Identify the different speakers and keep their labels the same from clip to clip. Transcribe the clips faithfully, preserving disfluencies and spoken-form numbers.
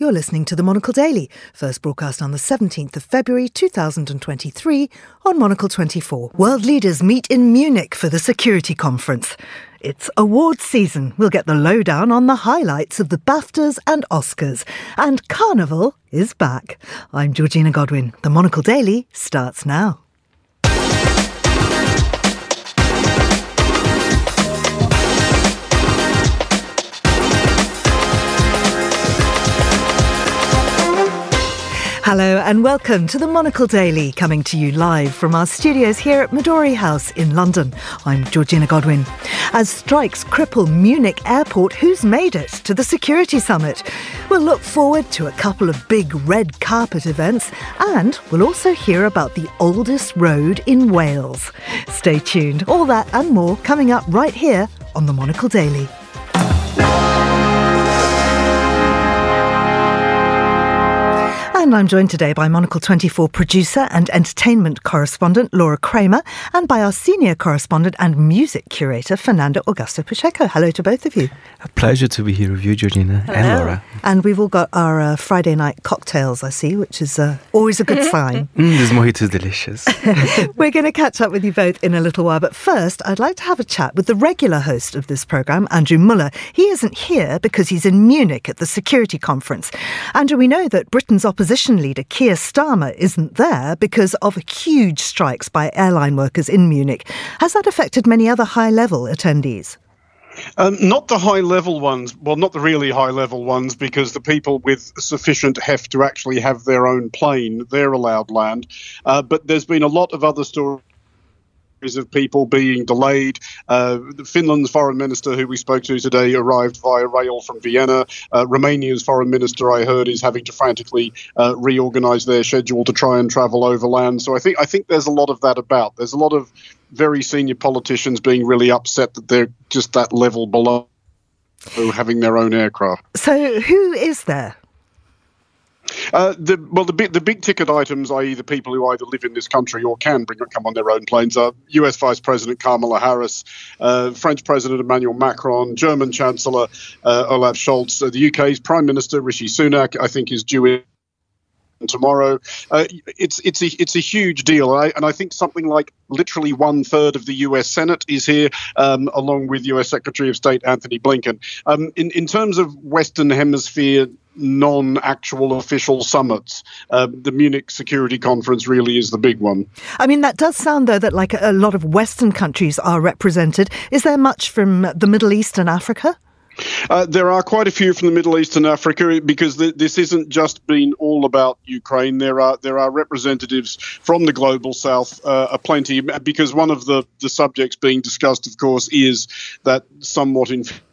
Speaker 1: You're listening to the Monocle Daily, first broadcast on the seventeenth of February two thousand twenty-three on Monocle twenty-four. World leaders meet in Munich for the Security Conference. It's awards season. We'll get the lowdown on the highlights of the BAFTAs and Oscars. And Carnival is back. I'm Georgina Godwin. The Monocle Daily starts now. Hello and welcome to the Monocle Daily, coming to you live from our studios here at Midori House in London. I'm Georgina Godwin. As strikes cripple Munich airport, who's made it to the security summit? We'll look forward to a couple of big red carpet events, and we'll also hear about the oldest road in Wales. Stay tuned. All that and more coming up right here on the Monocle Daily. And I'm joined today by Monocle twenty-four producer and entertainment correspondent Laura Kramer, and by our senior correspondent and music curator Fernando Augusto Pacheco. Hello to both of you.
Speaker 2: A pleasure to be here with you, Georgina. Hello. And Laura.
Speaker 1: And we've all got our uh, Friday night cocktails, I see, which is uh, always a good sign.
Speaker 2: Mm, this mojito is delicious.
Speaker 1: We're going to catch up with you both in a little while, but first I'd like to have a chat with the regular host of this programme, Andrew Muller. He isn't here because he's in Munich at the Security Conference. Andrew, we know that Britain's opposition leader Keir Starmer isn't there because of huge strikes by airline workers in Munich. Has that affected many other high-level attendees?
Speaker 3: Um, not the high-level ones, well, not the really high-level ones, because the people with sufficient heft to actually have their own plane, they're allowed land. Uh, but there's been a lot of other stories of people being delayed. Uh, Finland's foreign minister, who we spoke to today, arrived via rail from Vienna. Uh, Romania's foreign minister, I heard, is having to frantically uh, reorganise their schedule to try and travel overland. So I think I think there's a lot of that about. There's a lot of very senior politicians being really upset that they're just that level below having their own aircraft.
Speaker 1: So who is there?
Speaker 3: Uh, the, well, the big, the big ticket items, that is the people who either live in this country or can bring come on their own planes, are U S Vice President Kamala Harris, uh, French President Emmanuel Macron, German Chancellor uh, Olaf Scholz, uh, the U K's Prime Minister Rishi Sunak, I think, is due in tomorrow. Uh, it's it's a it's a huge deal, I, and I think something like literally one third of the U S Senate is here, um, along with U S Secretary of State Anthony Blinken. Um, in in terms of Western Hemisphere non-actual official summits, uh, the Munich Security Conference really is the big one.
Speaker 1: I mean, that does sound, though, that like a lot of Western countries are represented. Is there much from the Middle East and Africa?
Speaker 3: Uh, there are quite a few from the Middle East and Africa, because th- this isn't just been all about Ukraine. There are there are representatives from the global south, uh, a plenty, because one of the, the subjects being discussed, of course, is that somewhat infuriatingly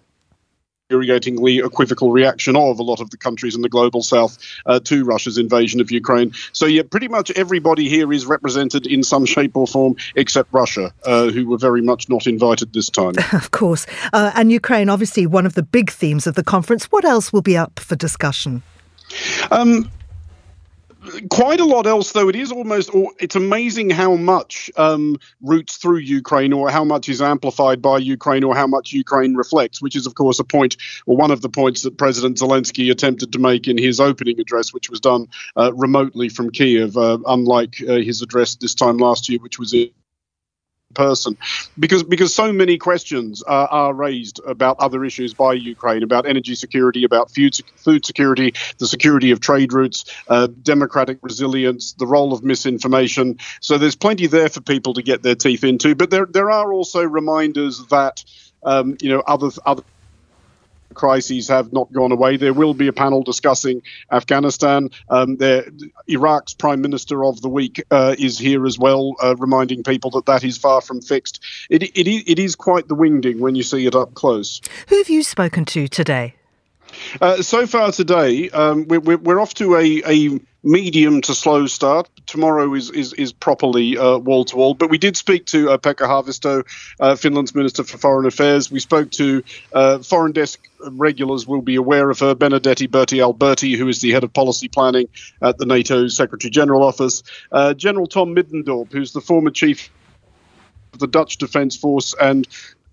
Speaker 3: equivocal reaction of a lot of the countries in the global south uh, to Russia's invasion of Ukraine. So, yeah, pretty much everybody here is represented in some shape or form, except Russia, uh, who were very much not invited this time.
Speaker 1: Of course. Uh, and Ukraine, obviously, one of the big themes of the conference. What else will be up for discussion? Um.
Speaker 3: Quite a lot else, though. It is almost, it's amazing how much um, roots through Ukraine, or how much is amplified by Ukraine, or how much Ukraine reflects, which is, of course, a point, or one of the points that President Zelensky attempted to make in his opening address, which was done uh, remotely from Kiev, uh, unlike uh, his address this time last year, which was in person, because because so many questions uh, are raised about other issues by Ukraine, about energy security, about food, food security, the security of trade routes, uh, democratic resilience, the role of misinformation. So there's plenty there for people to get their teeth into. But there there are also reminders that um, you know other other. crises have not gone away. There will be a panel discussing Afghanistan. Um, there, Iraq's Prime Minister of the Week uh, is here as well, uh, reminding people that that is far from fixed. It, it, it is quite the wingding when you see it up close.
Speaker 1: Who have you spoken to today?
Speaker 3: Uh, so far today, um, we're, we're off to a, a medium to slow start. Tomorrow is is, is properly uh, wall-to-wall. But we did speak to uh, Pekka Haavisto, uh, Finland's Minister for Foreign Affairs. We spoke to uh, Foreign Desk regulars will be aware of her, Benedetti Berti-Alberti, who is the head of policy planning at the NATO Secretary-General Office. Uh, General Tom Middendorp, who's the former chief of the Dutch Defence Force and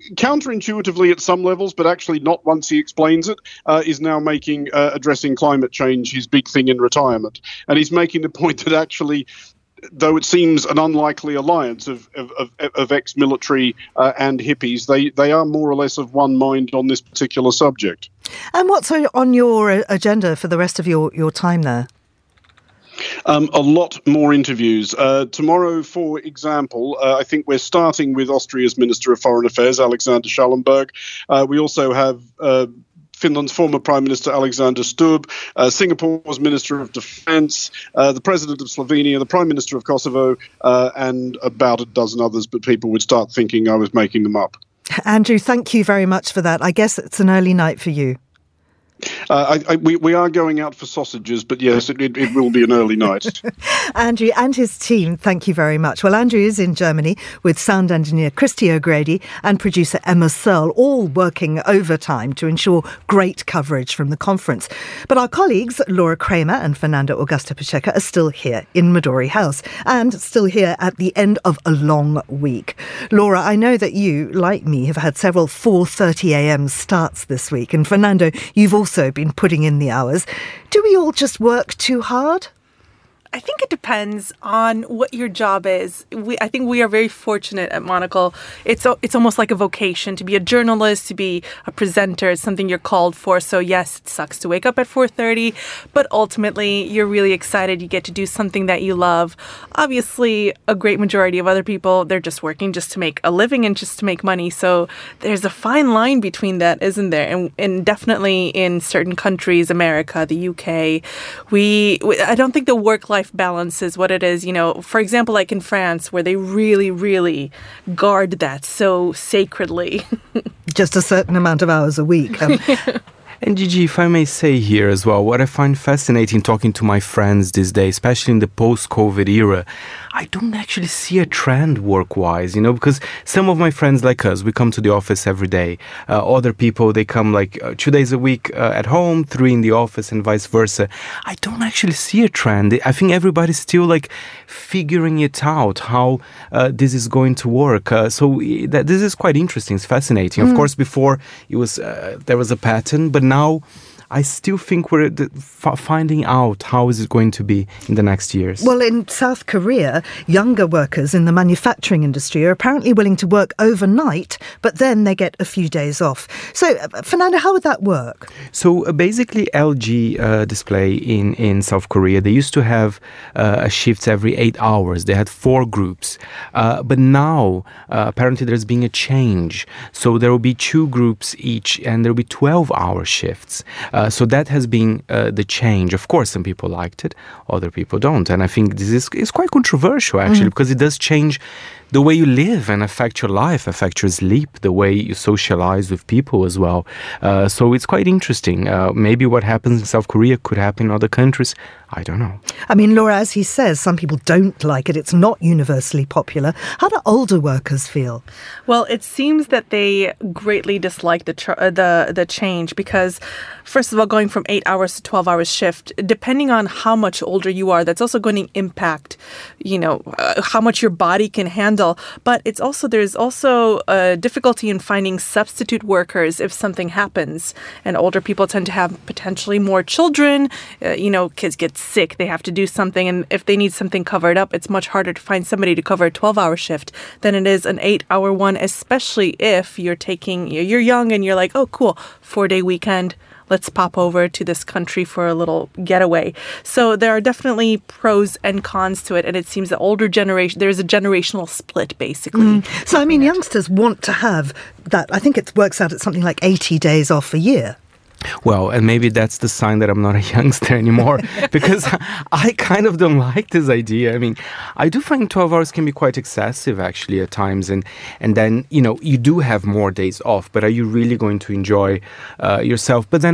Speaker 3: counterintuitively at some levels, but actually not once he explains it, uh, is now making uh, addressing climate change his big thing in retirement. And he's making the point that actually, though it seems an unlikely alliance of of, of, of ex-military uh, and hippies, they, they are more or less of one mind on this particular subject.
Speaker 1: And what's on your agenda for the rest of your, your time there?
Speaker 3: Um, a lot more interviews. Uh, tomorrow, for example, uh, I think we're starting with Austria's Minister of Foreign Affairs, Alexander Schallenberg. Uh, we also have uh, Finland's former Prime Minister Alexander Stubb, uh, Singapore's Minister of Defence, uh, the President of Slovenia, the Prime Minister of Kosovo, uh, and about a dozen others, but people would start thinking I was making them up.
Speaker 1: Andrew, thank you very much for that. I guess it's an early night for you.
Speaker 3: Uh, I, I, we, we are going out for sausages, but yes, it, it, it will be an early night.
Speaker 1: Andrew and his team, thank you very much. Well, Andrew is in Germany with sound engineer Christy O'Grady and producer Emma Searle, all working overtime to ensure great coverage from the conference. But our colleagues, Laura Kramer and Fernando Augusto Pacheco, are still here in Midori House and still here at the end of a long week. Laura, I know that you, like me, have had several four thirty a.m. starts this week. And Fernando, you've also also been putting in the hours. Do we all just work too hard?
Speaker 4: I think it depends on what your job is. We, I think we are very fortunate at Monocle. It's it's almost like a vocation to be a journalist, to be a presenter. It's something you're called for. So yes, it sucks to wake up at four thirty, but ultimately you're really excited. You get to do something that you love. Obviously, a great majority of other people, they're just working just to make a living and just to make money. So there's a fine line between that, isn't there? And, and definitely in certain countries, America, the U K, we, we I don't think the work-life balance is what it is. You know, for example, like in France, where they really, really guard that so sacredly.
Speaker 1: Just a certain amount of hours a week. Um,
Speaker 2: And Gigi, if I may say here as well, what I find fascinating talking to my friends these days, especially in the post-COVID era, I don't actually see a trend work-wise, you know, because some of my friends like us, we come to the office every day. Uh, other people, they come like uh, two days a week uh, at home, three in the office and vice versa. I don't actually see a trend. I think everybody's still like figuring it out, how uh, this is going to work. Uh, so that this is quite interesting. It's fascinating. Mm. Of course, before it was uh, there was a pattern, but now I still think we're f- finding out how is it going to be in the next years.
Speaker 1: Well, in South Korea, younger workers in the manufacturing industry are apparently willing to work overnight, but then they get a few days off. So, uh, Fernando, how would that work?
Speaker 2: So uh, basically, L G uh, Display in, in South Korea, they used to have uh, shifts every eight hours. They had four groups. Uh, but now, uh, apparently, there's been a change. So there will be two groups each, and there will be twelve-hour shifts. Uh, so that has been uh, the change. Of course, some people liked it, other people don't. And I think this is, is quite controversial, actually, mm. because it does change the way you live and affect your life, affect your sleep, the way you socialize with people as well. Uh, so it's quite interesting. Uh, maybe what happens in South Korea could happen in other countries. I don't know.
Speaker 1: I mean, Laura, as he says, some people don't like it. It's not universally popular. How do older workers feel?
Speaker 4: Well, it seems that they greatly dislike the tr- uh, the the change because, first of all, going from eight hours to twelve hours shift, depending on how much older you are, that's also going to impact, you know, uh, how much your body can handle. But it's also there's also a difficulty in finding substitute workers if something happens, and older people tend to have potentially more children. Uh, you know, kids get sick, they have to do something, and if they need something covered up, it's much harder to find somebody to cover a twelve-hour shift than it is an eight-hour one, especially if you're taking, you're young and you're like, oh, cool, four-day weekend, let's pop over to this country for a little getaway. So there are definitely pros and cons to it, and it seems that older generation, there's a generational split, basically.
Speaker 1: Mm. So, I mean, youngsters want to have that, I think it works out at something like eighty days off a year.
Speaker 2: Well, and maybe that's the sign that I'm not a youngster anymore, because I kind of don't like this idea. I mean, I do find twelve hours can be quite excessive, actually, at times. And, and then, you know, you do have more days off, but are you really going to enjoy uh, yourself? But then,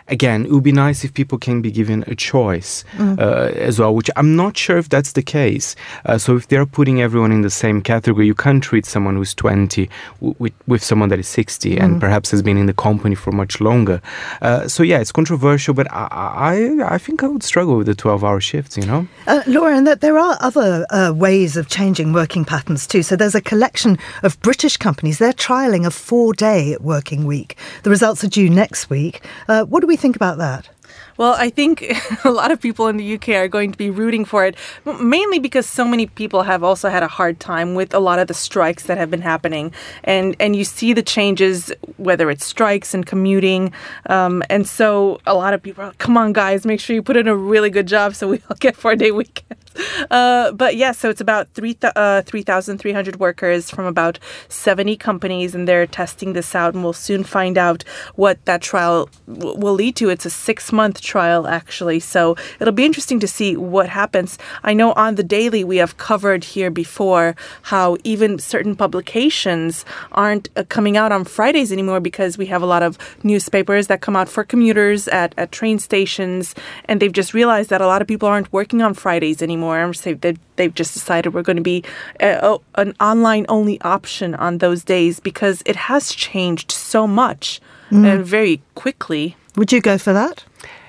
Speaker 2: again, it would be nice if people can be given a choice
Speaker 1: Mm.
Speaker 2: uh, as well, which I'm not sure if that's the case. Uh, so if they're putting everyone in the same category, you can't treat someone who's twenty w- with, with someone that is sixty and perhaps has been in the company for much longer. Uh, so yeah, it's controversial, but I, I, I think I would struggle with the twelve-hour shifts, you know?
Speaker 1: Uh, Laura, and that there are other uh, ways of changing working patterns too. So there's a collection of British companies. They're trialling a four-day working week. The results are due next week. Uh, what do we think about that?
Speaker 4: Well, I think a lot of people in the U K are going to be rooting for it, mainly because so many people have also had a hard time with a lot of the strikes that have been happening. And and you see the changes, whether it's strikes and commuting. Um, and so a lot of people are like, come on, guys, make sure you put in a really good job so we all get four-day weekends. Uh, but yeah, so it's about three thousand three hundred workers from about seventy companies, and they're testing this out, and we'll soon find out what that trial w- will lead to. It's a six-month trial, actually, so it'll be interesting to see what happens. I know on the Daily we have covered here before how even certain publications aren't uh, coming out on Fridays anymore because we have a lot of newspapers that come out for commuters at, at train stations, and they've just realized that a lot of people aren't working on Fridays anymore. So they've, they've just decided we're going to be uh, an online-only option on those days because it has changed so much mm. and very quickly.
Speaker 1: Would you go for that?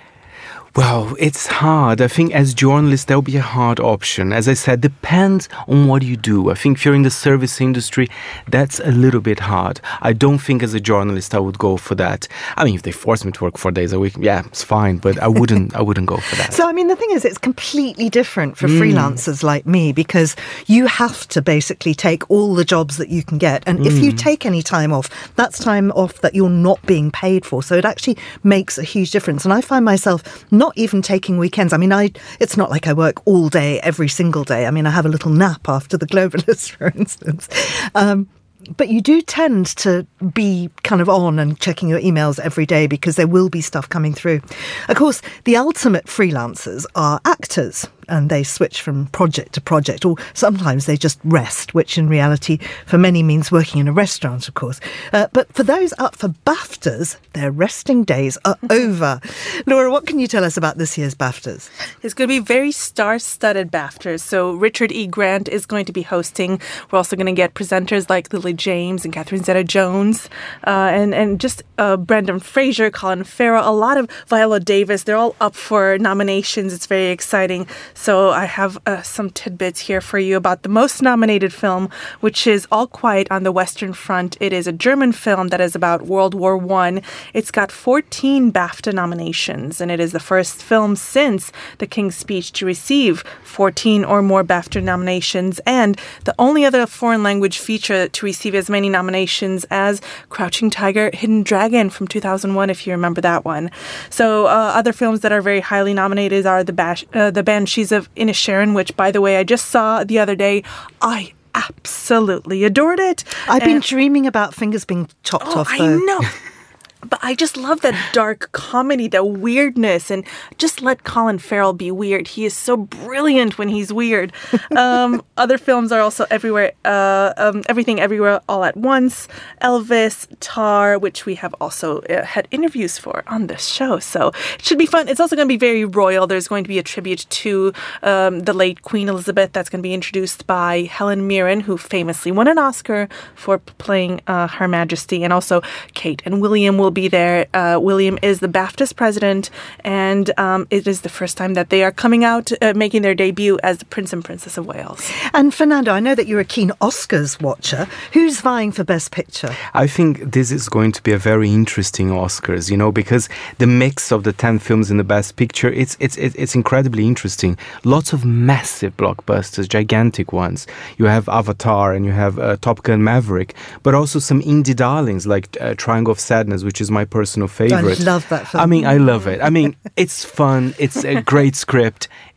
Speaker 2: Well, it's hard. I think as journalists, that would be a hard option. As I said, depends on what you do. I think if you're in the service industry, that's a little bit hard. I don't think as a journalist I would go for that. I mean, if they force me to work four days a week, yeah, it's fine. But I wouldn't I wouldn't go for that.
Speaker 1: So, I mean, the thing is, it's completely different for
Speaker 2: Mm.
Speaker 1: freelancers like me because you have to basically take all the jobs that you can get. And
Speaker 2: Mm.
Speaker 1: if you take any time off, that's time off that you're not being paid for. So it actually makes a huge difference. And I find myself not even taking weekends. I mean, I it's not like I work all day, every single day. I mean, I have a little nap after the Globalists, for instance. Um, but you do tend to be kind of on and checking your emails every day because there will be stuff coming through. Of course, the ultimate freelancers are actors, and they switch from project to project, or sometimes they just rest, which in reality for many means working in a restaurant, of course. Uh, but for those up for BAFTAs, their resting days are over. Laura, what can you tell us about this year's BAFTAs?
Speaker 4: It's going to be very star-studded BAFTAs. So Richard E. Grant is going to be hosting. We're also going to get presenters like Lily James and Catherine Zeta-Jones, uh, and, and just uh, Brendan Fraser, Colin Farrell, a lot of Viola Davis. They're all up for nominations. It's very exciting. So I have uh, some tidbits here for you about the most nominated film, which is All Quiet on the Western Front. It is a German film that is about World War One. It's got fourteen BAFTA nominations, and it is the first film since The King's Speech to receive fourteen or more BAFTA nominations, and the only other foreign language feature to receive as many nominations as Crouching Tiger, Hidden Dragon from two thousand one, if you remember that one. So uh, other films that are very highly nominated are the, Bash- uh, the Banshees of Inisherin, which, by the way, I just saw the other day. I absolutely adored it.
Speaker 1: I've been
Speaker 4: And-
Speaker 1: dreaming about fingers being chopped
Speaker 4: oh,
Speaker 1: off,
Speaker 4: I
Speaker 1: though.
Speaker 4: know. But I just love that dark comedy, the weirdness, and just let Colin Farrell be weird. He is so brilliant when he's weird. Um, other films are also everywhere, uh, um, Everything Everywhere All at Once, Elvis, Tar, which we have also uh, had interviews for on this show. So it should be fun. It's also going to be very royal. There's going to be a tribute to um, the late Queen Elizabeth that's going to be introduced by Helen Mirren, who famously won an Oscar for playing uh, Her Majesty, and also Kate and William will be there. Uh, William is the BAFTA's president, and um, it is the first time that they are coming out, uh, making their debut as the Prince and Princess of Wales.
Speaker 1: And Fernando, I know that you're a keen Oscars watcher. Who's vying for Best Picture?
Speaker 2: I think this is going to be a very interesting Oscars, you know, because the mix of the ten films in the Best Picture, it's it's it's incredibly interesting. Lots of massive blockbusters, gigantic ones. You have Avatar and you have uh, Top Gun Maverick, but also some indie darlings like uh, Triangle of Sadness, which is my personal favorite.
Speaker 1: I love that film.
Speaker 2: I mean, I love it. I mean, it's fun. It's a great script.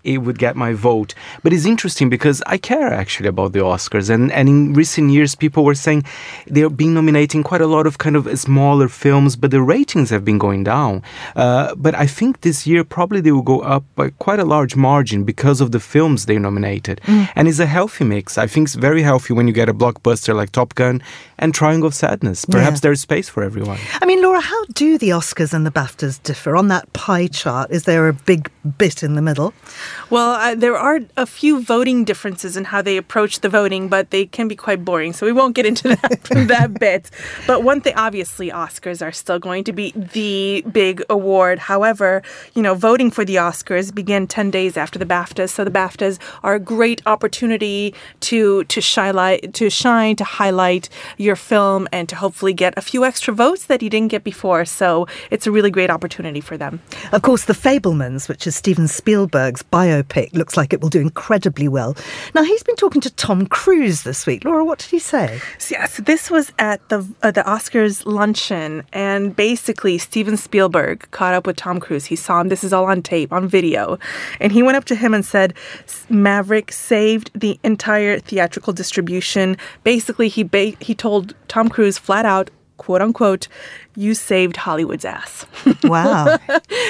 Speaker 2: it would get my vote. But it's interesting because I care actually about the Oscars. And, and in recent years, people were saying they're being nominating quite a lot of kind of smaller films, but the ratings have been going down. Uh, but I think this year probably they will go up by quite a large margin because of the films they nominated. Mm. And it's a healthy mix. I think it's very healthy when you get a blockbuster like Top Gun and Triangle of Sadness. Perhaps yeah. there's space for everyone.
Speaker 1: I mean, Laura, how do the Oscars and the BAFTAs differ? On that pie chart, is there a big bit in the middle?
Speaker 4: Well, uh, there are a few voting differences in how they approach the voting, but they can be quite boring, so we won't get into that, that bit. But one thing, obviously, Oscars are still going to be the big award. However, you know, voting for the Oscars began ten days after the BAFTAs, so the BAFTAs are a great opportunity to to shine, to shine, to highlight your film, and to hopefully get a few extra votes that you didn't get before. So it's a really great opportunity for them.
Speaker 1: Of course, The Fabelmans, which is Steven Spielberg's biopic, looks like it will do incredibly well. Now, he's been talking to Tom Cruise this week. Laura, what did he say?
Speaker 4: So, yeah, so this was at the uh, the Oscars luncheon, and basically Steven Spielberg caught up with Tom Cruise. He saw him. This is all on tape, on video. And he went up to him and said, Maverick saved the entire theatrical distribution. Basically, he ba- he told Tom Cruise flat out, quote unquote, you saved Hollywood's ass.
Speaker 1: Wow.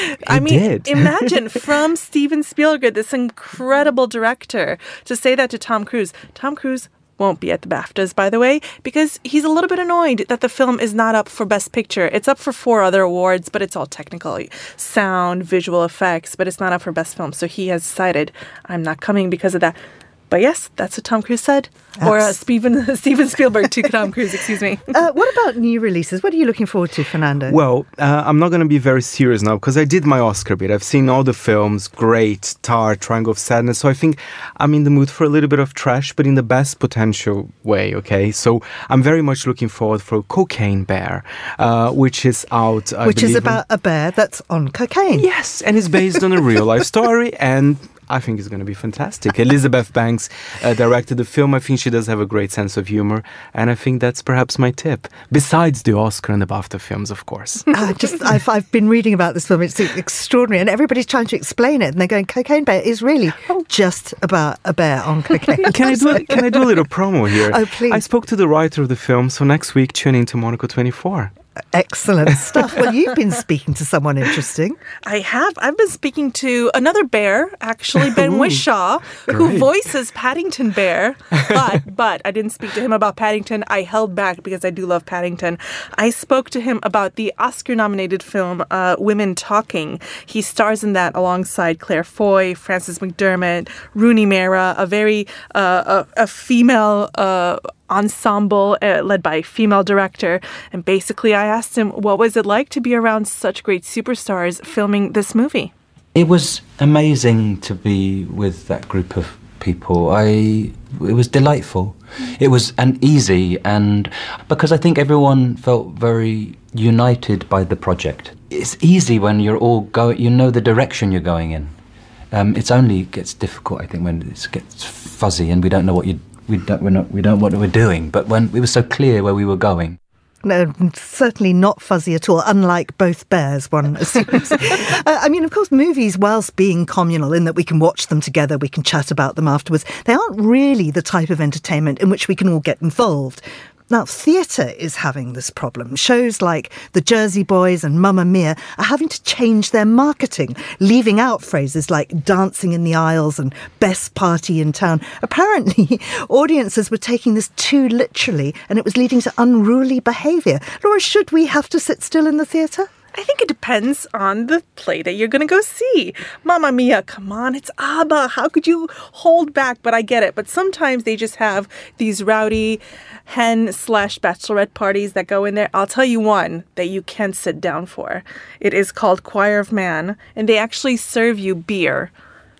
Speaker 4: I mean,
Speaker 2: did.
Speaker 4: Imagine from Steven Spielberg, this incredible director, to say that to Tom Cruise. Tom Cruise won't be at the BAFTAs, by the way, because he's a little bit annoyed that the film is not up for Best Picture. It's up for four other awards, but it's all technical. Sound, visual effects, but it's not up for Best Film. So he has decided, I'm not coming because of that. But yes, that's what Tom Cruise said. Abs- or uh, Steven, Steven Spielberg to Tom Cruise, excuse me.
Speaker 1: uh, what about new releases? What are you looking forward to, Fernando?
Speaker 2: Well, uh, I'm not going to be very serious now because I did my Oscar bit. I've seen all the films, great, Tar, Triangle of Sadness. So I think I'm in the mood for a little bit of trash, but in the best potential way, okay? So I'm very much looking forward for Cocaine Bear, uh, which is out, I
Speaker 1: Which is
Speaker 2: believe,
Speaker 1: about a bear that's on cocaine.
Speaker 2: Yes, and it's based on a real life story, and I think it's going to be fantastic. Elizabeth Banks uh, directed the film. I think she does have a great sense of humor, and I think that's perhaps my tip. Besides the Oscar and the BAFTA films, of course.
Speaker 1: uh, just I've, I've been reading about this film. It's extraordinary, and everybody's trying to explain it, and they're going, Cocaine Bear is really just about a bear on cocaine.
Speaker 2: Can I do a, can I do a little promo here?
Speaker 1: Oh, please.
Speaker 2: I spoke to the writer of the film, so next week tune in to Monaco twenty-four.
Speaker 1: Excellent stuff. Well, you've been speaking to someone interesting.
Speaker 4: I have. I've been speaking to another bear, actually, Ben Whishaw, who voices Paddington Bear. But but I didn't speak to him about Paddington. I held back because I do love Paddington. I spoke to him about the Oscar-nominated film uh, Women Talking. He stars in that alongside Claire Foy, Frances McDermott, Rooney Mara, a very uh, a, a female uh, ensemble uh, led by a female director. And basically I asked him, what was it like to be around such great superstars filming this movie?
Speaker 5: It was amazing to be with that group of people. I it was delightful. It was and easy, and because I think everyone felt very united by the project. It's easy when you're all going, you know the direction you're going in. Um, it's only gets difficult, I think, when it gets fuzzy and we don't know what you We don't, we're not, we don't know what we're doing, but when it was so clear where we were going.
Speaker 1: No, certainly not fuzzy at all, unlike both bears, one assumes. uh, I mean, of course, movies, whilst being communal in that we can watch them together, we can chat about them afterwards, they aren't really the type of entertainment in which we can all get involved. Now, theatre is having this problem. Shows like The Jersey Boys and Mamma Mia are having to change their marketing, leaving out phrases like dancing in the aisles and best party in town. Apparently, audiences were taking this too literally, and it was leading to unruly behaviour. Laura, should we have to sit still in the theatre?
Speaker 4: I think it depends on the play that you're going to go see. Mamma Mia, come on, it's ABBA. How could you hold back? But I get it. But sometimes they just have these rowdy hen slash bachelorette parties that go in there. I'll tell you one that you can sit down for. It is called Choir of Man, and they actually serve you beer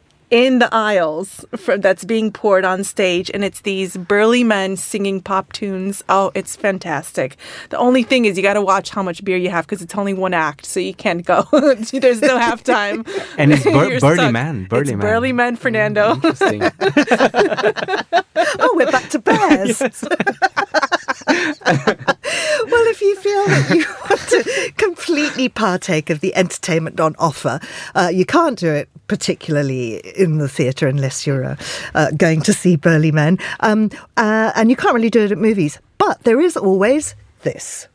Speaker 4: in the aisles for, that's being poured on stage, and it's these burly men singing pop tunes. Oh, it's fantastic. The only thing is you got to watch how much beer you have because it's only one act, so you can't go. There's no halftime.
Speaker 2: And it's bur- burly man. Burly
Speaker 4: it's
Speaker 2: man.
Speaker 4: burly men, Fernando.
Speaker 2: Mm, interesting.
Speaker 1: Oh, we're back to bears. Well, if you feel that you want to completely partake of the entertainment on offer, uh, you can't do it particularly in the theatre unless you're uh, uh, going to see Burly Men. Um, uh, and you can't really do it at movies. But there is always this.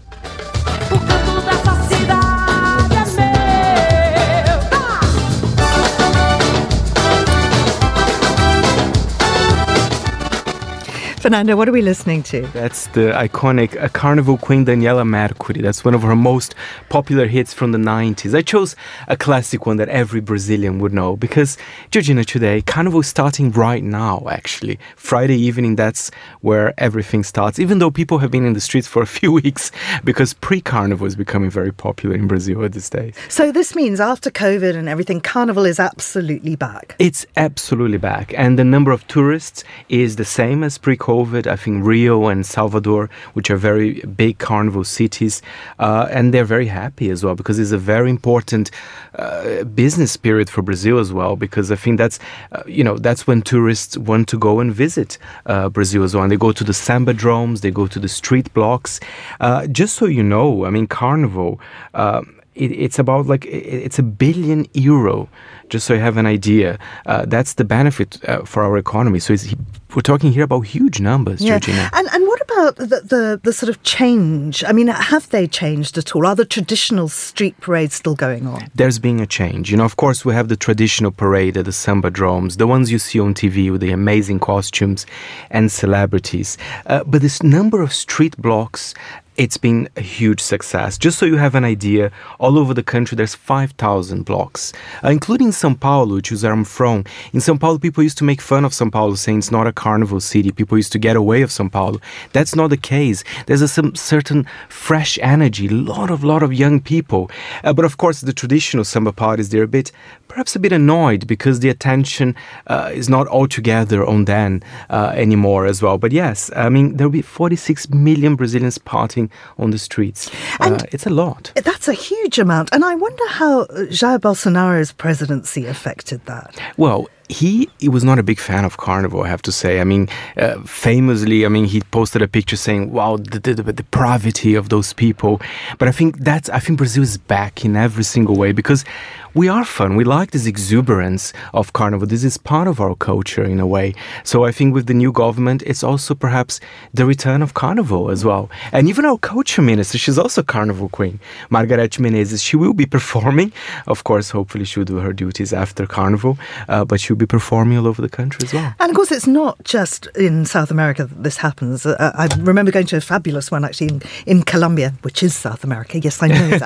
Speaker 1: Fernando, what are we listening to?
Speaker 2: That's the iconic uh, Carnival Queen Daniela Mercury. That's one of her most popular hits from the nineties. I chose a classic one that every Brazilian would know because, Georgina, today, Carnival is starting right now, actually. Friday evening, that's where everything starts, even though people have been in the streets for a few weeks because pre-Carnival is becoming very popular in Brazil at this day.
Speaker 1: So this means after COVID and everything, Carnival is absolutely back.
Speaker 2: It's absolutely back. And the number of tourists is the same as pre-COVID. I think Rio and Salvador, which are very big carnival cities, uh, and they're very happy as well because it's a very important uh, business period for Brazil as well. Because I think that's, uh, you know, that's when tourists want to go and visit uh, Brazil as well. And they go to the samba dromes, they go to the street blocks. Uh, just so you know, I mean, Carnival. Uh, It, it's about like, it's a billion euro, just so you have an idea. Uh, that's the benefit uh, for our economy. So it's, we're talking here about huge numbers,
Speaker 1: yeah.
Speaker 2: Georgina.
Speaker 1: And, and what about the, the, the sort of change? I mean, have they changed at all? Are the traditional street parades still going on?
Speaker 2: There's been a change. You know, of course, we have the traditional parade at the samba dromes, the ones you see on T V with the amazing costumes and celebrities. Uh, but this number of street blocks, it's been a huge success. Just so you have an idea, all over the country, there's five thousand blocks, uh, including São Paulo, which is where I'm from. In São Paulo, people used to make fun of São Paulo, saying it's not a carnival city. People used to get away of São Paulo. That's not the case. There's a some certain fresh energy, a lot of, lot of young people. Uh, but of course, the traditional samba parties, they're a bit, perhaps a bit annoyed because the attention uh, is not altogether on them uh, anymore as well. But yes, I mean, there'll be forty-six million Brazilians partying on the streets.
Speaker 1: And
Speaker 2: uh, it's a lot.
Speaker 1: That's a huge amount. And I wonder how Jair Bolsonaro's presidency affected that.
Speaker 2: Well, He, he was not a big fan of Carnival, I have to say. I mean, uh, famously, I mean, he posted a picture saying, wow, the, the, the depravity of those people. But I think that's, I think Brazil is back in every single way because we are fun. We like this exuberance of Carnival. This is part of our culture in a way. So I think with the new government, it's also perhaps the return of Carnival as well. And even our culture minister, she's also Carnival queen, Margareth Menezes. She will be performing. Of course, hopefully she'll do her duties after Carnival, uh, but she'll be performing all over the country as well.
Speaker 1: And of course, it's not just in South America that this happens. Uh, I remember going to a fabulous one actually in, in Colombia, which is South America. Yes, I know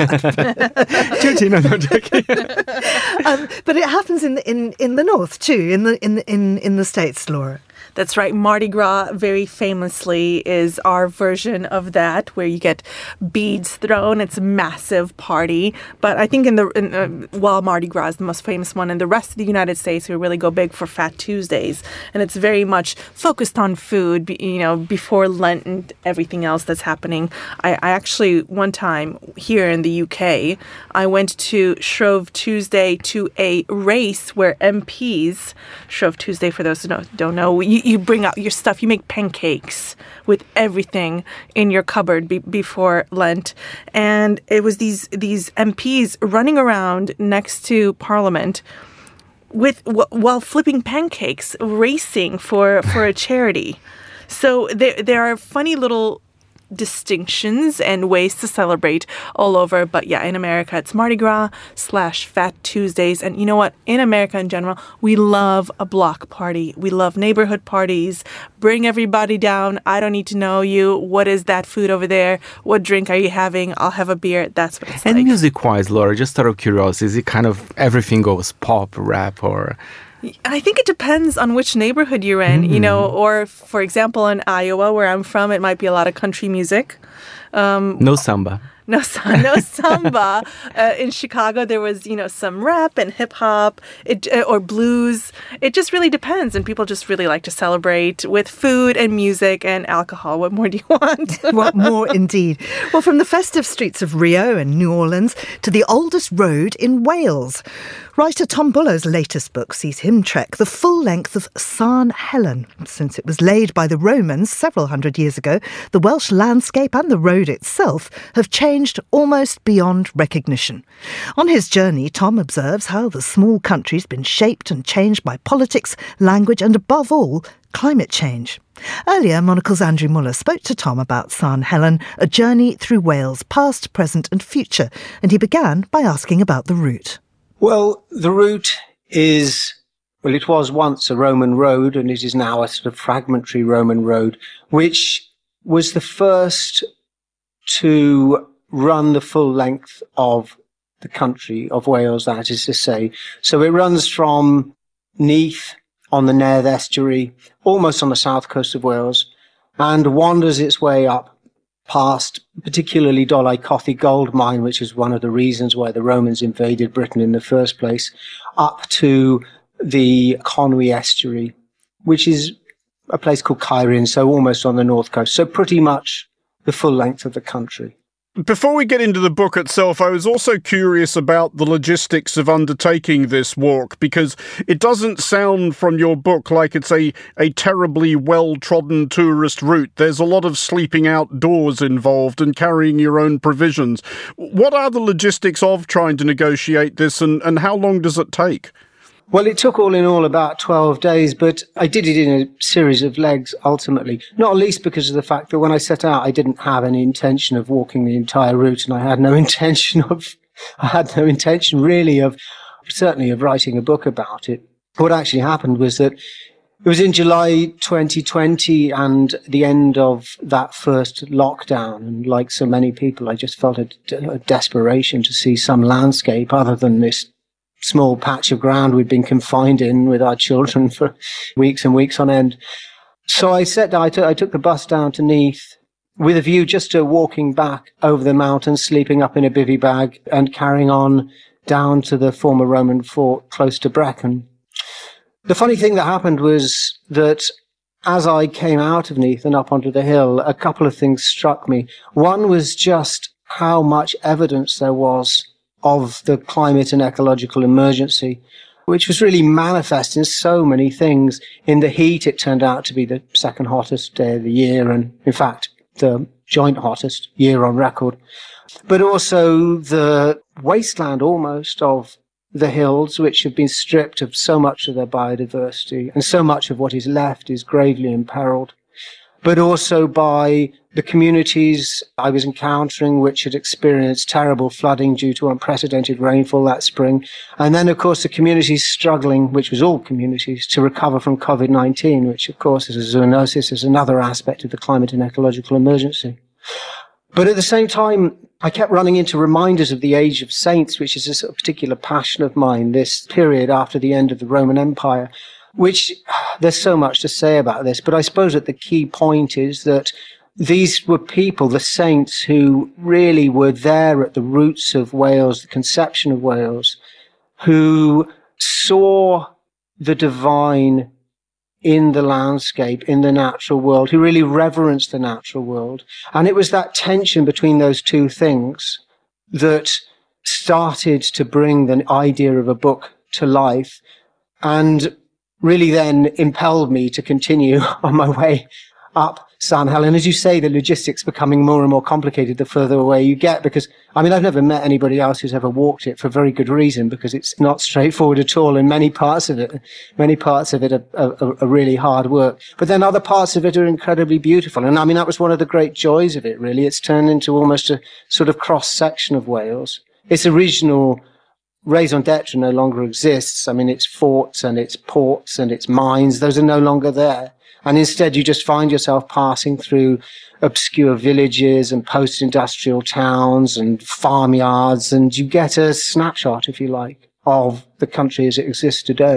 Speaker 1: that.
Speaker 2: Georgina, no joking.
Speaker 1: um, but it happens in in in the north too, in the in in in the States, Laura.
Speaker 4: That's right. Mardi Gras, very famously, is our version of that, where you get beads thrown. It's a massive party. But I think in the in, uh, while Mardi Gras is the most famous one, in the rest of the United States, we really go big for Fat Tuesdays, and it's very much focused on food. You know, before Lent and everything else that's happening. I, I actually one time here in the U K, I went to Shrove Tuesday to a race where M Ps, Shrove Tuesday for those who don't, don't know, you, you bring out your stuff. You make pancakes with everything in your cupboard be- before Lent. And it was these these M Ps running around next to Parliament with w- while flipping pancakes, racing for, for a charity. So there there are funny little distinctions and ways to celebrate all over. But yeah, in America, it's Mardi Gras slash Fat Tuesdays. And you know what? In America in general, we love a block party. We love neighborhood parties. Bring everybody down. I don't need to know you. What is that food over there? What drink are you having? I'll have a beer. That's what it's
Speaker 2: and
Speaker 4: like.
Speaker 2: And music-wise, Laura, just out of curiosity, is it kind of everything goes pop, rap, or...
Speaker 4: I think it depends on which neighborhood you're in, mm. you know, or for example, in Iowa, where I'm from, it might be a lot of country music. Um,
Speaker 2: no samba.
Speaker 4: no, no samba. Uh, in Chicago, there was, you know, some rap and hip hop it, uh, or blues. It just really depends. And people just really like to celebrate with food and music and alcohol. What more do you want?
Speaker 1: What more, indeed. Well, from the festive streets of Rio and New Orleans to the oldest road in Wales. Writer Tom Bullough's latest book sees him trek the full length of San Helen. Since it was laid by the Romans several hundred years ago, the Welsh landscape and the road itself have changed almost beyond recognition. On his journey, Tom observes how the small country's been shaped and changed by politics, language and, above all, climate change. Earlier, Monocle's Andrew Muller spoke to Tom about San Helen, a journey through Wales, past, present and future, and he began by asking about the route.
Speaker 6: Well, the route is, well, it was once a Roman road and it is now a sort of fragmentary Roman road, which was the first to run the full length of the country of Wales, that is to say. So it runs from Neath on the Nedd estuary, almost on the south coast of Wales, and wanders its way up past particularly Dolau gold mine, which is one of the reasons why the Romans invaded Britain in the first place, up to the Conwy estuary, which is a place called Caerhun, so almost on the north coast. So pretty much the full length of the country.
Speaker 3: Before we get into the book itself, I was also curious about the logistics of undertaking this walk, because it doesn't sound from your book like it's a, a terribly well-trodden tourist route. There's a lot of sleeping outdoors involved and carrying your own provisions. What are the logistics of trying to negotiate this, and, and how long does it take?
Speaker 6: Well, it took all in all about twelve days, but I did it in a series of legs ultimately, not least because of the fact that when I set out, I didn't have any intention of walking the entire route, and I had no intention of, I had no intention really of, certainly of writing a book about it. What actually happened was that it was in July twenty twenty and the end of that first lockdown, and like so many people, I just felt a, a desperation to see some landscape other than this small patch of ground we'd been confined in with our children for weeks and weeks on end. So I set down, I, t- I took the bus down to Neath with a view just to walking back over the mountains, sleeping up in a bivvy bag and carrying on down to the former Roman fort close to Brecon. The funny thing that happened was that as I came out of Neath and up onto the hill, a couple of things struck me. One was just how much evidence there was of the climate and ecological emergency, which was really manifest in so many things. In the heat, it turned out to be the second hottest day of the year, and in fact, the joint hottest year on record. But also the wasteland almost of the hills, which have been stripped of so much of their biodiversity, and so much of what is left is gravely imperiled. But also by the communities I was encountering, which had experienced terrible flooding due to unprecedented rainfall that spring. And then, of course, the communities struggling, which was all communities, to recover from covid nineteen, which, of course, is a zoonosis, is another aspect of the climate and ecological emergency. But at the same time, I kept running into reminders of the Age of Saints, which is a sort of particular passion of mine, this period after the end of the Roman Empire, which there's so much to say about this. But I suppose that the key point is that these were people, the saints, who really were there at the roots of Wales, the conception of Wales, who saw the divine in the landscape, in the natural world, who really reverenced the natural world. And it was that tension between those two things that started to bring the idea of a book to life, and really then impelled me to continue on my way up San Helen. As you say, the logistics becoming more and more complicated the further away you get, because, I mean, I've never met anybody else who's ever walked it for very good reason, because it's not straightforward at all, and many parts of it, many parts of it are, are, are really hard work. But then other parts of it are incredibly beautiful. And I mean, that was one of the great joys of it, really. It's turned into almost a sort of cross-section of Wales. Its original raison d'etre no longer exists. I mean, its forts and its ports and its mines, those are no longer there. And instead, you just find yourself passing through obscure villages and post-industrial towns and farmyards, and you get a snapshot, if you like, of the country as it exists today.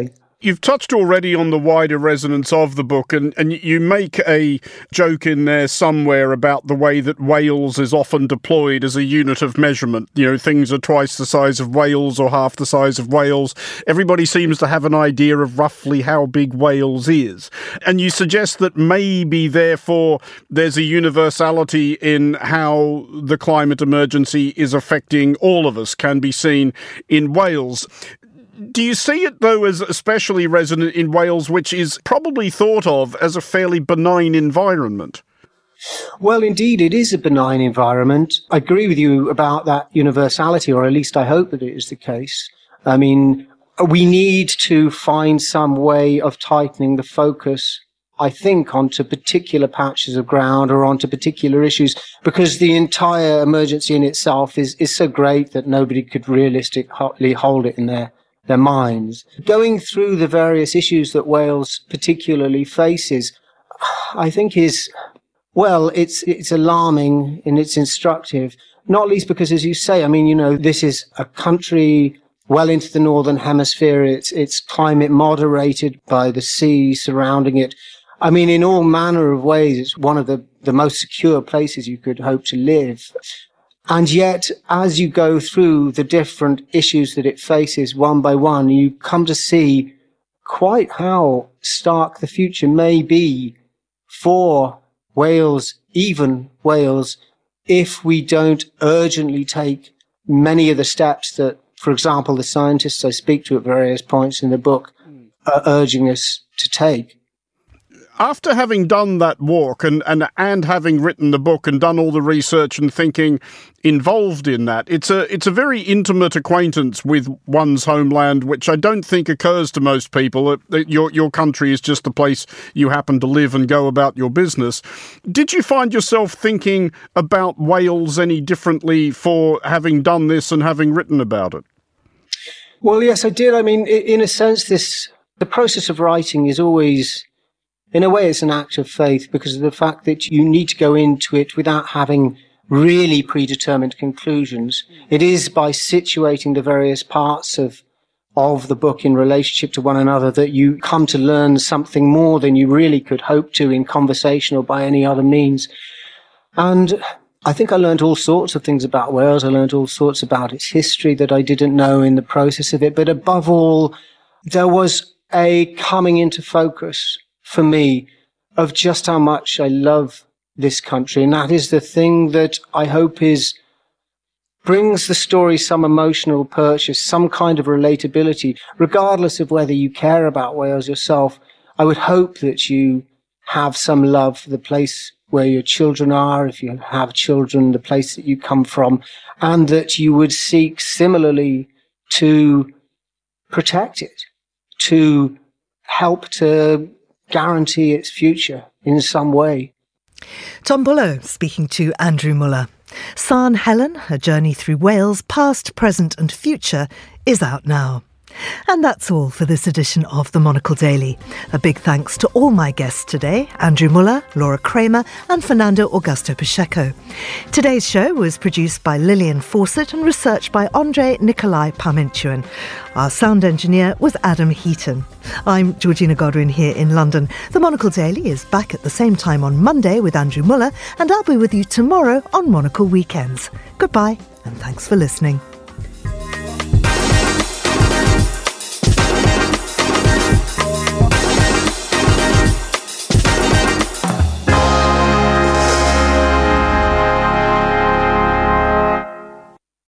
Speaker 3: You've touched already on the wider resonance of the book, and, and you make a joke in there somewhere about the way that Wales is often deployed as a unit of measurement. You know, things are twice the size of Wales or half the size of Wales. Everybody seems to have an idea of roughly how big Wales is. And you suggest that maybe, therefore, there's a universality in how the climate emergency is affecting all of us, can be seen in Wales. Do you see it, though, as especially resonant in Wales, which is probably thought of as a fairly benign environment?
Speaker 6: Well, indeed, it is a benign environment. I agree with you about that universality, or at least I hope that it is the case. I mean, we need to find some way of tightening the focus, I think, onto particular patches of ground or onto particular issues, because the entire emergency in itself is, is so great that nobody could realistically hold it in their their minds. Going through the various issues that Wales particularly faces, I think is, well, it's it's alarming and it's instructive, not least because, as you say, I mean, you know, this is a country well into the northern hemisphere. It's, it's climate moderated by the sea surrounding it. I mean, in all manner of ways, it's one of the, the most secure places you could hope to live. And yet, as you go through the different issues that it faces one by one, you come to see quite how stark the future may be for Wales, even Wales, if we don't urgently take many of the steps that, for example, the scientists I speak to at various points in the book are urging us to take.
Speaker 3: After having done that walk and, and and having written the book and done all the research and thinking involved in that, it's a it's a very intimate acquaintance with one's homeland, which I don't think occurs to most people. Your your country is just the place you happen to live and go about your business. Did you find yourself thinking about Wales any differently for having done this and having written about it?
Speaker 6: Well, yes, I did. I mean, in a sense, this the process of writing is always, in a way, it's an act of faith, because of the fact that you need to go into it without having really predetermined conclusions. It is by situating the various parts of of the book in relationship to one another that you come to learn something more than you really could hope to in conversation or by any other means. And I think I learned all sorts of things about Wales. I learned all sorts about its history that I didn't know in the process of it. But above all, there was a coming into focus for me of just how much I love this country. And that is the thing that I hope is brings the story some emotional purchase, some kind of relatability, regardless of whether you care about Wales yourself. I would hope that you have some love for the place where your children are, if you have children, the place that you come from, and that you would seek similarly to protect it, to help to guarantee its future in some way.
Speaker 1: Tom Bullough speaking to Andrew Muller. San Helen, A Journey Through Wales, Past, Present and Future, is out now. And that's all for this edition of the Monocle Daily. A big thanks to all my guests today, Andrew Muller, Laura Kramer and Fernando Augusto Pacheco. Today's show was produced by Lillian Fawcett and researched by Andre Nikolai Parmentuan. Our sound engineer was Adam Heaton. I'm Georgina Godwin here in London. The Monocle Daily is back at the same time on Monday with Andrew Muller, and I'll be with you tomorrow on Monocle Weekends. Goodbye and thanks for listening.